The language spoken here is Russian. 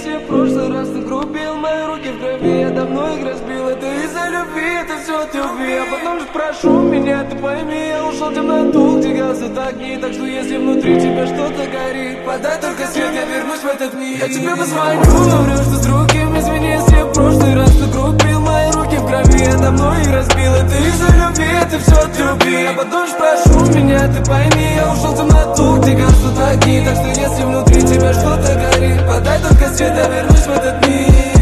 если в прошлый раз ты грубил, мои руки в крови, я давно их разбил. Это из-за любви, это все от любви. А потом же прошу меня, ты пойми, я ушел в темноту, где гаснут огни. Так что если внутри тебя что-то горит, подай только свет, я вернусь в этот мир. Я тебе позвоню, говорю, что с другим, извини, если в прошлый раз ты грубил, мои руки в крови, я давно их разбил. Это из-за любви, это все от любви. А потом же прошу меня, ты пойми, я ушел в темноту, где гаснут огни. Так что если внутри тебя что-то горит, подай только свет, я вернусь в этот мир.